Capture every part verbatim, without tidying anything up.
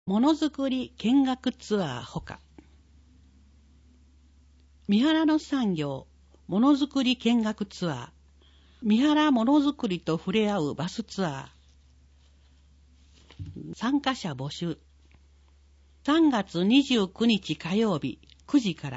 ものづくり見学ツアーほか。三原の産業ものづくり見学ツアー、三原ものづくりと触れ合うバスツアー。参加者募集。さんがつにじゅうくにち火曜日くじから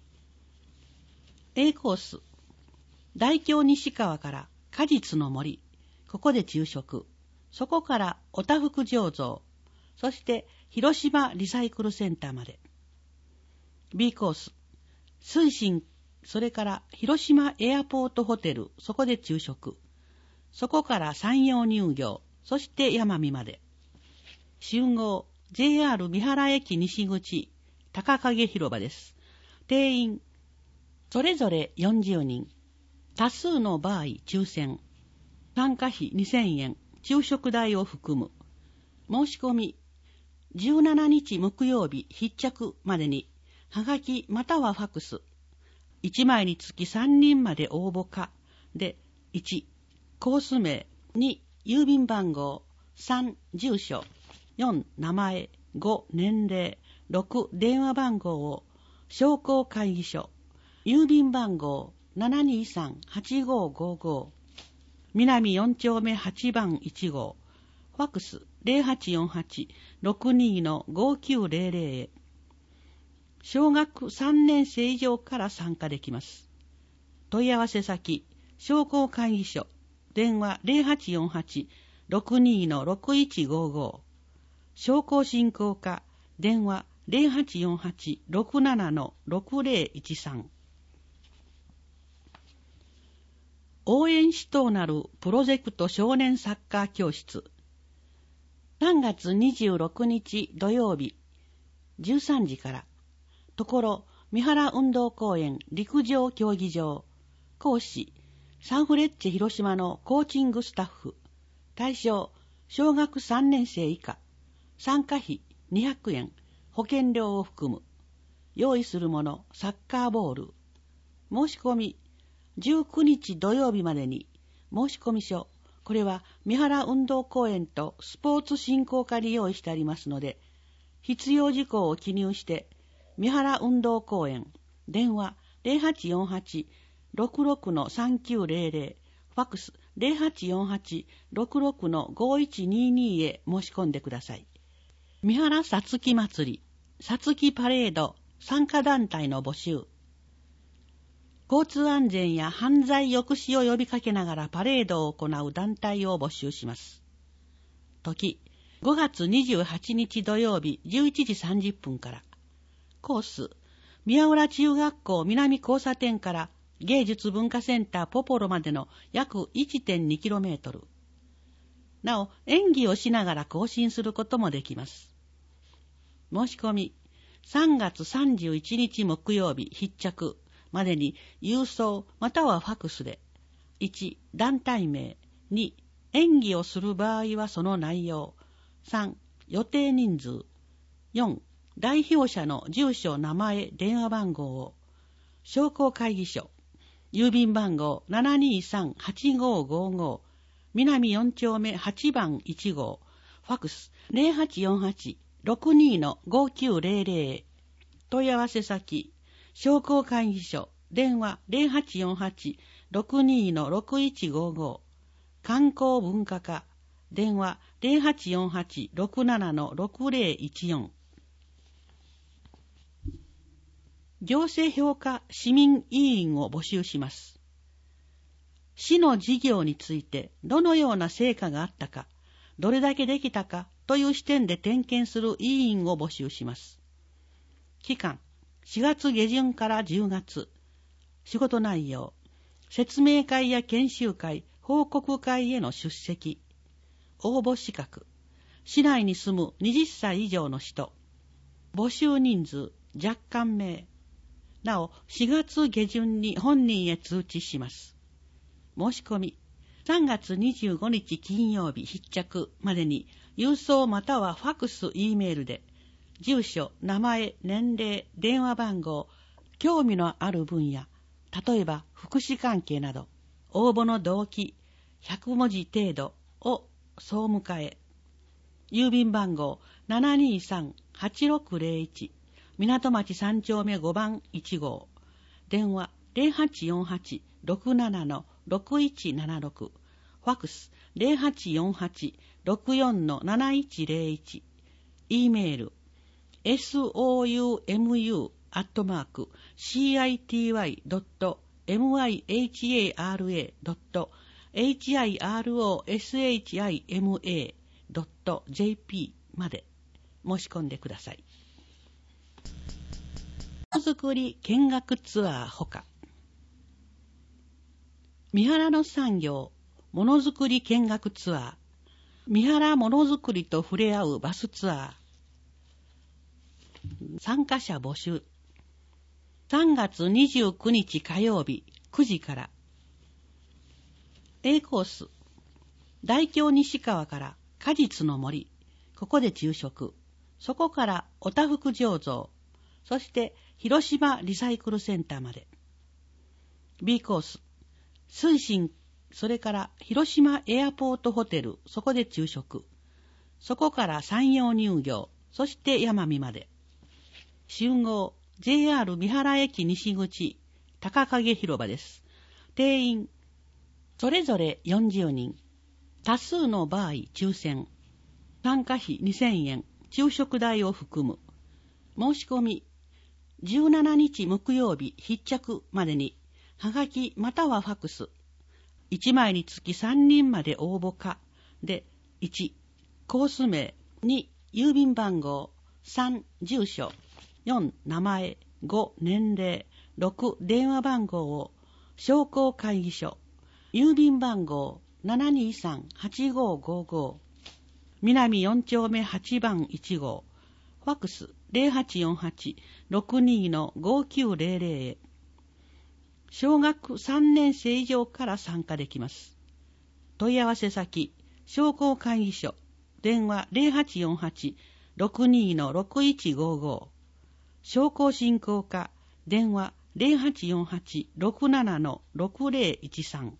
。A コース、大京西川から果実の森、ここで昼食。そこからおたふく醸造、そして広島リサイクルセンターまで。B コース、水深、それから広島エアポートホテル、そこで昼食。そこから山陽乳業、そして山見まで。集合、ジェイアール 三原駅西口、高影広場です。定員、それぞれよんじゅうにん。多数の場合抽選。参加費にせんえん、昼食代を含む。申し込み、じゅうしちにち木曜日必着までに、はがきまたはファクス。いちまいにつきさんにんまで応募可。で、いち、コース名、に、郵便番号、さん、住所、よん、名前、ご、年齢、ろく、電話番号を、商工会議所、郵便番号 ななにさんはちごごご、南よん丁目はちばんいち号、ファックス ゼロはちよんはち ろくにー ごきゅうゼロゼロ へ。小学さんねん生以上から参加できます。問い合わせ先、商工会議所、電話 ゼロはちよんはち ろくにー ろくいちごご、商工振興課、電話 ゼロはちよんはち ろくなな ろくゼロいちさん。応援しとうなるプロジェクト少年サッカー教室。さんがつにじゅうろくにち土曜日じゅうさんじから。ところ三原運動公園陸上競技場。講師サンフレッチェ広島のコーチングスタッフ。対象小学さんねん生以下。参加費にひゃくえん、保険料を含む。用意するものサッカーボール。申し込みじゅうくにち土曜日までに。申し込み書、これは三原運動公園とスポーツ振興課に用意してありますので、必要事項を記入して三原運動公園、電話 ゼロはちよんはち ろくろく さんきゅうゼロゼロ、ファックス ゼロはちよんはち ろくろく ごいちにに へ申し込んでください。三原さつき祭り、さつきパレード参加団体の募集。交通安全や犯罪抑止を呼びかけながらパレードを行う団体を募集します。時、ごがつにじゅうはちにち土曜日じゅういちじさんじゅっぷんから。コース、宮浦中学校南交差点から芸術文化センターポポロまでの約 いってんにキロメートル。なお、演技をしながら行進することもできます。申し込み、さんがつさんじゅういちにち木曜日必着までに郵送またはファクスで、いち、団体名、に、演技をする場合はその内容、さん、予定人数、よん、代表者の住所、名前、電話番号を、商工会議所、郵便番号 ななにさんはちごごご、南よん丁目はちばんいち号、ファックス ゼロはちよんはち ろくにー ごきゅうゼロゼロ へ。問い合わせ先、商工会議所、電話 ゼロはちよんはち ろくにー ろくいちごご、観光文化課、電話 ゼロはちよんはち ろくなな ろくゼロいちよん。行政評価市民委員を募集します。市の事業についてどのような成果があったか、どれだけできたかという視点で点検する委員を募集します。期間、しがつ下旬からじゅうがつ。仕事内容、説明会や研修会、報告会への出席。応募資格、市内に住むはたち以上の人。募集人数、若干名。なお、しがつ下旬に本人へ通知します。申し込み、さんがつにじゅうごにち金曜日必着までに、郵送またはファクス、Eメールで、住所、名前、年齢、電話番号、興味のある分野、例えば福祉関係など、応募の動機、ひゃくもじ程度を総務課へ。郵便番号ななにさん はちろくゼロいち 港町さん丁目ごばんいち号、電話 ゼロはちよんはち ろくなな ろくいちななろく、ファックス ゼロはちよんはち ろくよん なないちゼロいち、E メール エスオーユーエムユー アットマーク シーアイティーワイ ドット エムアイエイチエーアールエー ドット エイチアイアールオーエスエイチアイエムエー ドット ジェーピー まで申し込んでください。ものづくり見学ツアーほか、三原の産業ものづくり見学ツアー、三原ものづくりと触れ合うバスツアー、参加者募集。さんがつにじゅうくにち火曜日くじから。 A コース、大京西川から果実の森、ここで昼食、そこからおたふく醸造、そして広島リサイクルセンターまで。 B コース、水深、それから広島エアポートホテル、そこで昼食、そこから山陽乳業、そして山見まで。集合 ジェイアール 三原駅西口高影広場です。定員それぞれよんじゅうにん、多数の場合抽選、参加費にせんえん、昼食代を含む。申し込みじゅうしちにち木曜日必着までに、はがきまたはファックス、いちまいにつきさんにんまで応募可で、いちコース名、に郵便番号、さん住所、よん名前、ご年齢、ろく電話番号を商工会議所、郵便番号 ななにさんはちごごご、南よん丁目はちばんいち号、ファックスゼロはちよんはち ろくにのごきゅうゼロゼロへ。小学さんねん生以上から参加できます。問い合わせ先、商工会議所、電話ゼロはちよんはち ろくにのろくいちごご、商工振興課、電話ゼロはちよんはち ろくななのろくゼロいちさん。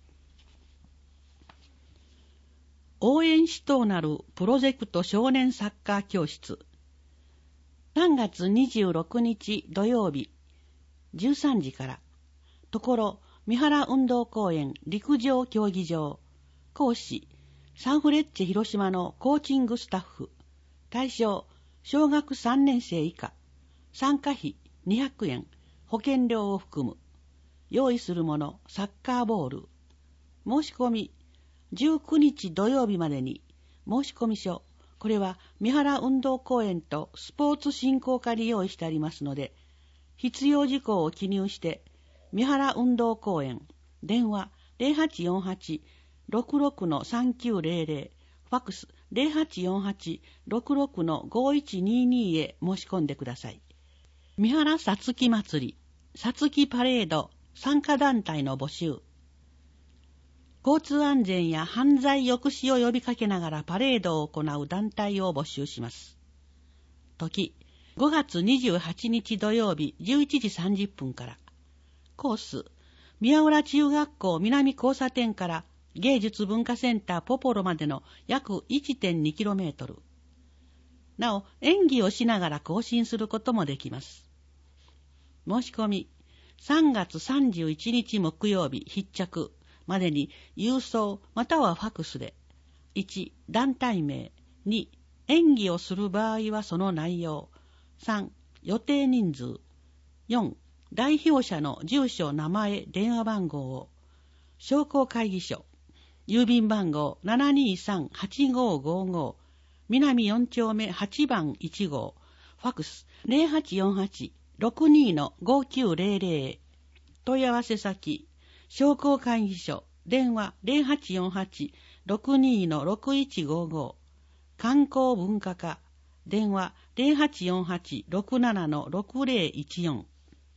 応援しとうなるプロジェクト少年サッカー教室。さんがつにじゅうろくにち土曜日じゅうさんじから、ところ三原運動公園陸上競技場、講師サンフレッチェ広島のコーチングスタッフ、対象小学さんねん生以下、参加費にひゃくえん、保険料を含む。用意するものサッカーボール。申し込みじゅうくにち土曜日までに。申し込み書、これは三原運動公園とスポーツ振興課に用意してありますので、必要事項を記入して三原運動公園、電話ゼロはちよんはち ろくろくのさんきゅうゼロゼロ、ファックスゼロはちよんはち ろくろくのごいちににへ申し込んでください。三原さつき祭り、さつきパレード参加団体の募集。交通安全や犯罪抑止を呼びかけながらパレードを行う団体を募集します。時、ごがつにじゅうはちにち土曜日じゅういちじさんじゅっぷんから。コース、宮浦中学校南交差点から芸術文化センターポポロまでの約 いってんにキロメートル。なお、演技をしながら行進することもできます。申し込み、さんがつさんじゅういちにち木曜日必着までに郵送またはファックスで、いち団体名、に演技をする場合はその内容、さん予定人数、よん代表者の住所名前電話番号を、商工会議所、郵便番号 ななにさんはちごごご、南よん丁目はちばんいち号、ファックスゼロはちよんはち ろくにのごきゅうゼロゼロへ。問い合わせ先、商工会議所、電話ゼロはちよんはち ろくにのろくいちごご、観光文化課、電話ゼロはちよんはち ろくななのろくゼロいちよん。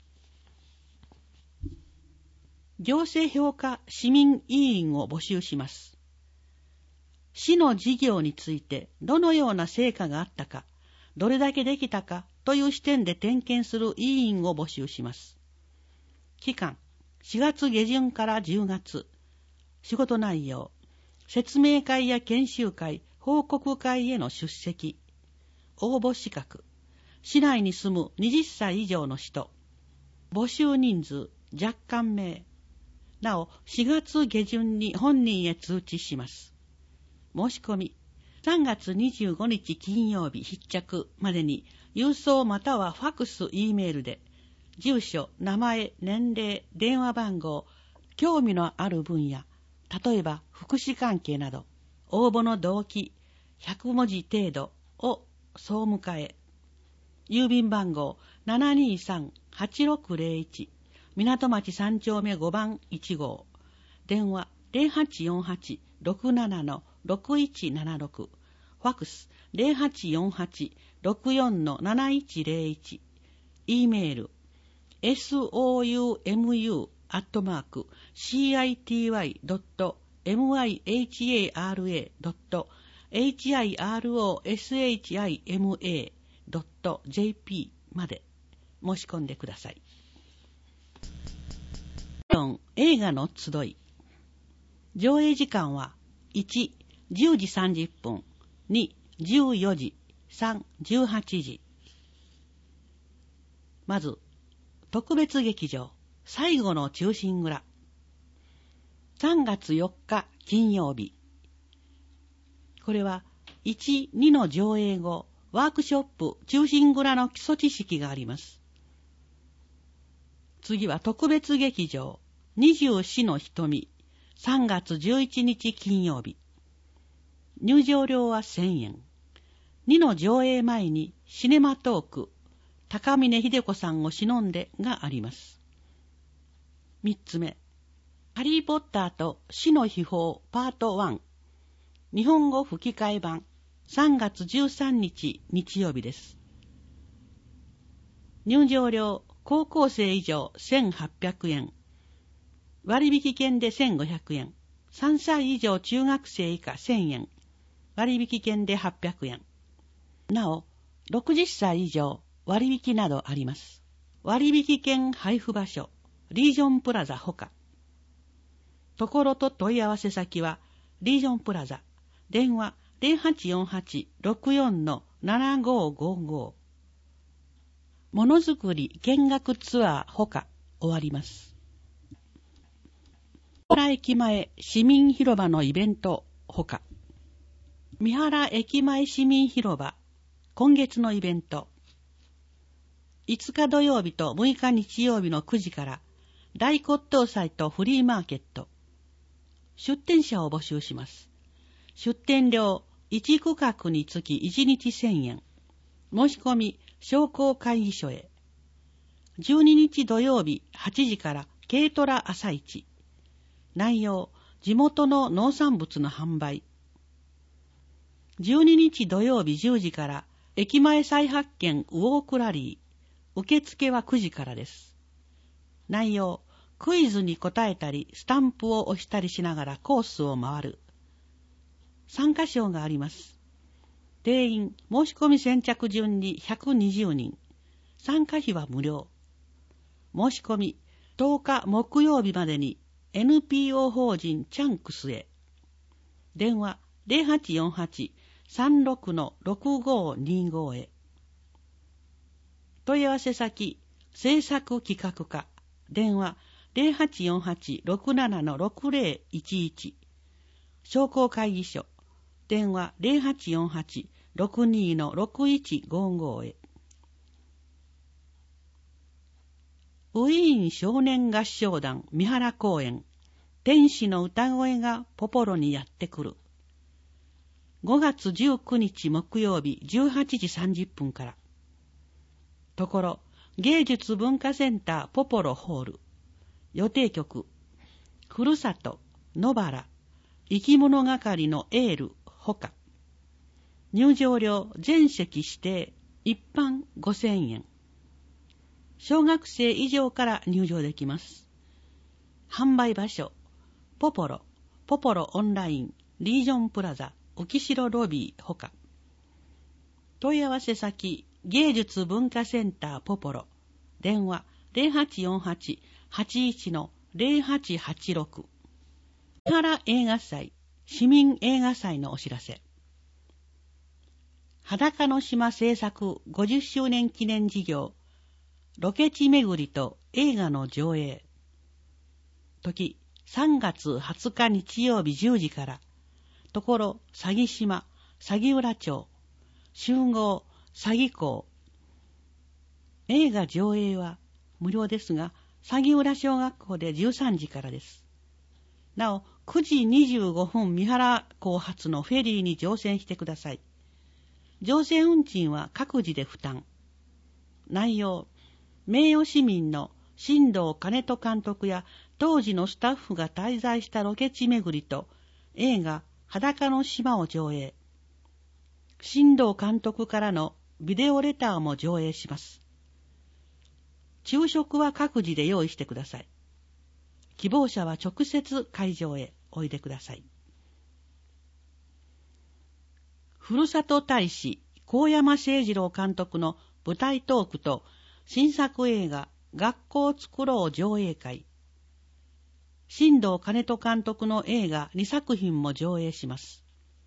行政評価市民委員を募集します。市の事業についてどのような成果があったか、どれだけできたかという視点で点検する委員を募集します。期間、しがつ下旬からじゅうがつ。仕事内容、説明会や研修会、報告会への出席。 応募資格。市内に住むはたち以上の人。募集人数若干名。なお、しがつ下旬に本人へ通知します。申し込み。さんがつにじゅうごにち金曜日必着までに郵送またはファクス E メールで住所、名前、年齢、電話番号、興味のある分野、例えば福祉関係など応募の動機ひゃくもじ程度を総務課へ。郵便番号 ななにさんはちろくぜろいち 港町さん丁目ごばんいち号。電話 ゼロはちよんはち ろくなな ろくいちななろく。ファクス ゼロはちよんはち ろくよん なないちぜろいち。E メール エスオーユーエムユー アットマーク シーアイティーワイ ドット エムアイエイチエーアールエー ドット エイチアイアールオーエスエイチアイエムエー ドット ジェーピー まで申し込んでください。よん. 映画の集い。上映時間はいち、じゅうじさんじゅっぷん、に、じゅうよじ、さん、じゅうはちじ。まず、特別劇場、最後の忠臣蔵。さんがつよっか金曜日。これはいち、にの上映後、ワークショップ忠臣蔵の基礎知識があります。次は特別劇場、二十四の瞳。さんがつじゅういちにち金曜日。入場料はせんえん。にの上映前にシネマトーク、高峰秀子さんを偲んでがあります。みっつめ、ハリーポッターと死の秘宝パートワン。日本語吹き替え版、さんがつじゅうさんにち日曜日です。入場料、高校生以上せんはっぴゃくえん。割引券でせんごひゃくえん。さんさい以上中学生以下せんえん。割引券ではっぴゃくえん。なお、ろくじゅっさい以上割引などあります。割引券配布場所、リージョンプラザほか。ところと問い合わせ先は、リージョンプラザ、電話 ゼロはちよんはち ろくよん ななごごご。ものづくり見学ツアーほか終わります。三原駅前市民広場のイベントほか。三原駅前市民広場、今月のイベント。いつか土曜日とむいか日曜日のくじから大骨董祭とフリーマーケット。出店者を募集します。出店料いち区画につきいちにちせんえん。申し込み商工会議所へ。じゅうににち土曜日はちじから軽トラ朝市。内容、地元の農産物の販売。じゅうににち土曜日じゅうじから駅前再発見ウォークラリー。受付はくじからです。内容、クイズに答えたりスタンプを押したりしながらコースを回る。参加賞があります。定員、申し込み先着順にひゃくにじゅうにん。参加費は無料。申し込み、とおか木曜日までに エヌピーオー 法人チャンクスへ。電話 ゼロはちよんはち さんろく ろくごにご へ。問い合わせ先、制作企画課。電話 ゼロはちよんはち ろくなな ろくぜろいちいち。商工会議所。電話 ゼロはちよんはち ろくにー ろくいちごご へ。ウィーン少年合唱団三原公演。天使の歌声がポポロにやってくる。ごがつじゅうくにち木曜日じゅうはちじさんじゅっぷんから。ところ、芸術文化センターポポロホール。予定曲、ふるさと、野原、生き物係のエール、ほか。入場料全席指定、一般ごせんえん。小学生以上から入場できます。販売場所、ポポロ、ポポロオンライン、リージョンプラザ、浮城ロビーほか。問い合わせ先、芸術文化センターポポロ。電話ゼロはちよんはち はちいち ゼロはちはちろく。三原映画祭、市民映画祭のお知らせ。 裸の島制作ごじゅっしゅうねん記念事業、ロケ地巡りと映画の上映。時、さんがつはつか日曜日じゅうじから、ところ、佐木島、佐木浦町、集合、佐木港。映画上映は無料ですが、佐木浦小学校でじゅうさんじからです。なお、くじにじゅうごふん三原港発のフェリーに乗船してください。乗船運賃は各自で負担。内容、名誉市民の新藤兼人監督や当時のスタッフが滞在したロケ地巡りと映画裸の島を上映。新藤監督からのビデオレターも上映します。昼食は各自で用意してください。希望者は直接会場へおいでください。ふるさと大使高山誠二郎監督の舞台トークと新作映画学校をつくろう上映会。新藤兼人監督の映画にさく品も上映します。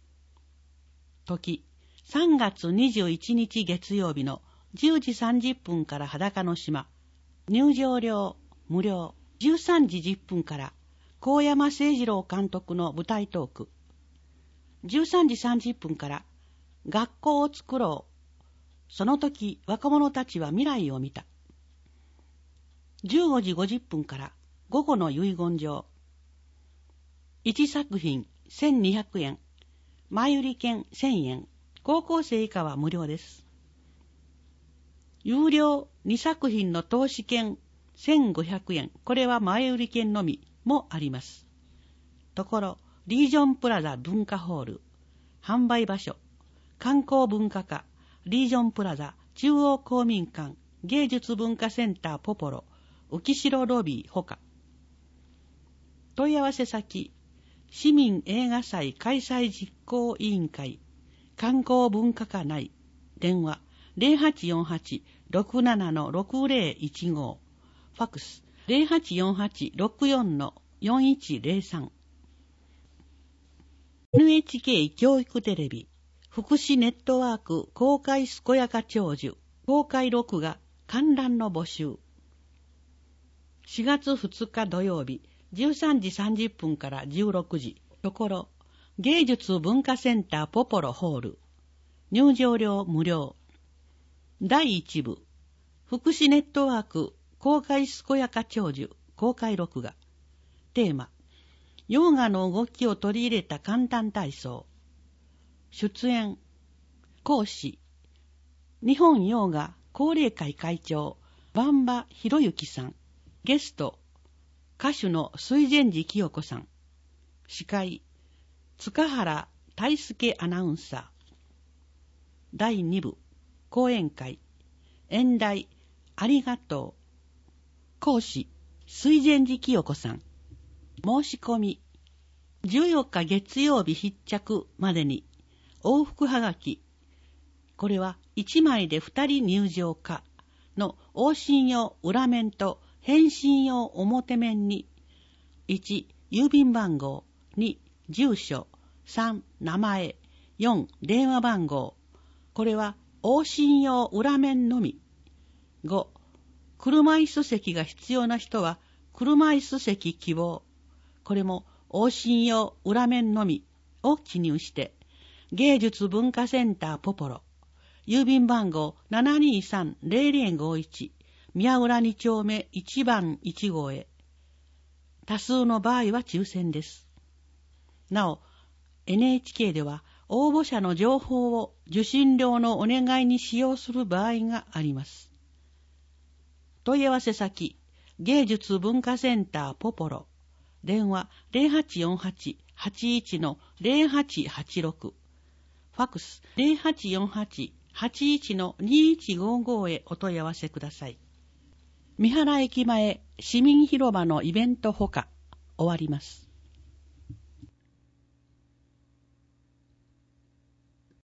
時、さんがつにじゅういちにち月曜日のじゅうじさんじゅっぷんから裸の島。入場料無料。じゅうさんじじゅっぷんから高山誠二郎監督の舞台トーク。じゅうさんじさんじゅっぷんから学校をつくろう。その時若者たちは未来を見た。じゅうごじごじゅっぷんから午後の遺言状。いちさく品せんにひゃくえん。前売り券せんえん。高校生以下は無料です。有料にさく品の投資券せんごひゃくえん。これは前売り券のみもあります。ところ、リージョンプラザ文化ホール。販売場所。観光文化課。リージョンプラザ中央公民館。芸術文化センターポポロ。浮城ロビーほか。問い合わせ先。市民映画祭開催実行委員会。観光文化課内。電話。ゼロはちよんはち ろくなな ろくゼロいちご。ファックス ゼロはちよんはち ろくよん よんいちゼロさん。エヌエイチケー 教育テレビ福祉ネットワーク公開健やか長寿公開録画観覧の募集。しがつふつか土曜日じゅうさんじさんじゅっぷんからじゅうろくじ。ところ芸術文化センターポポロホール。入場料無料。だいいち部福祉ネットワーク公開健やか長寿公開録画。テーマ、ヨガの動きを取り入れた簡単体操。出演、講師、日本ヨガ高齢会会長、馬場博之さん。ゲスト、歌手の水前寺清子さん。司会、塚原大輔アナウンサー。だいに部、講演会、演題、ありがとう。講師、水前寺清子さん。申し込み、じゅうよっか月曜日必着までに、往復はがき、これはいちまいでふたり入場可の往診用裏面と返信用表面に、いち、郵便番号、に、住所、さん、名前、よん、電話番号、これは往診用裏面のみ。ご、車椅子席が必要な人は車椅子席希望。これも往診用裏面のみを記入して、芸術文化センターポポロ、郵便番号 ななにさんゼロゼロごいち、宮浦に丁目いちばんいち号へ。多数の場合は抽選です。なお、エヌエイチケー では応募者の情報を受信料のお願いに使用する場合があります。問い合わせ先、芸術文化センターポポロ。電話 ゼロはちよんはち はちいち ゼロはちはちろく。ファックス ゼロはちよんはち はちいち にいちごご へお問い合わせください。三原駅前市民広場のイベントほか終わります。